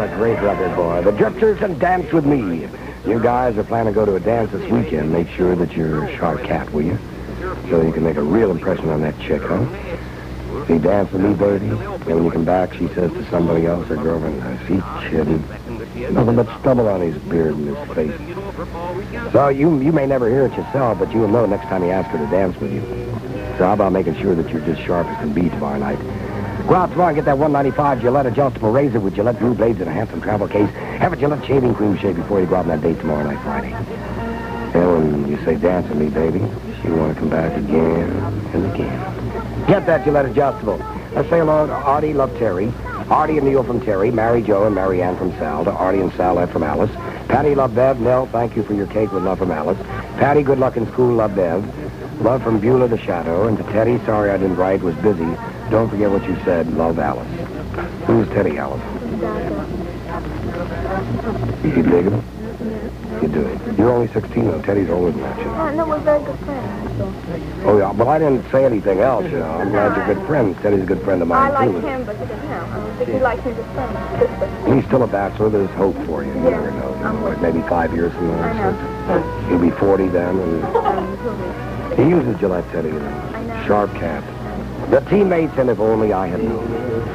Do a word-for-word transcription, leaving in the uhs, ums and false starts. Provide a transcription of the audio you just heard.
a great record, boy. The Drifters and Dance With Me. You guys are planning to go to a dance this weekend. Make sure that you're a sharp cat, will you? So you can make a real impression on that chick, huh? See, dance with me, baby. And when you come back, she says to somebody else, her girlfriend, is he kidding? Nothing but stubble on his beard and his face. So you you may never hear it yourself, but you'll know next time you ask her to dance with you. So how about making sure that you're just sharp as can be tomorrow night? Go out tomorrow and get that one ninety-five Gillette adjustable razor with Gillette blue blades in a handsome travel case. Have a Gillette shaving cream shave before you go out on that date tomorrow night, Friday. And when you say dance with me, baby, you want to come back again and again. Get that Gillette adjustable. Let's say hello to Artie, love Terry. Artie and Neil from Terry. Mary Jo and Mary Ann from Sal. To Artie and Sal, love from Alice. Patty, love Bev. Nell, thank you for your cake with love from Alice. Patty, good luck in school, love Bev. Love from Beulah the Shadow. And to Teddy, sorry I didn't write, was busy. Don't forget what you said, love Alice. Who's Teddy, Alice? You dig him? You do. You're only sixteen, though. Teddy's older than that, you know. Yeah, no, we're very good friends. Oh, yeah, but I didn't say anything else, you know. I'm glad you're good friends. Teddy's a good friend of mine, I like too. him, but you know, I don't think he likes his friends. He's still a bachelor. There's hope for you. You Yeah. never know. You know like maybe five years from now. I know. So he'll be forty then. And Um, he uses Gillette, Teddy, you know. I know. Sharp cat. The teammates, and if only I had known.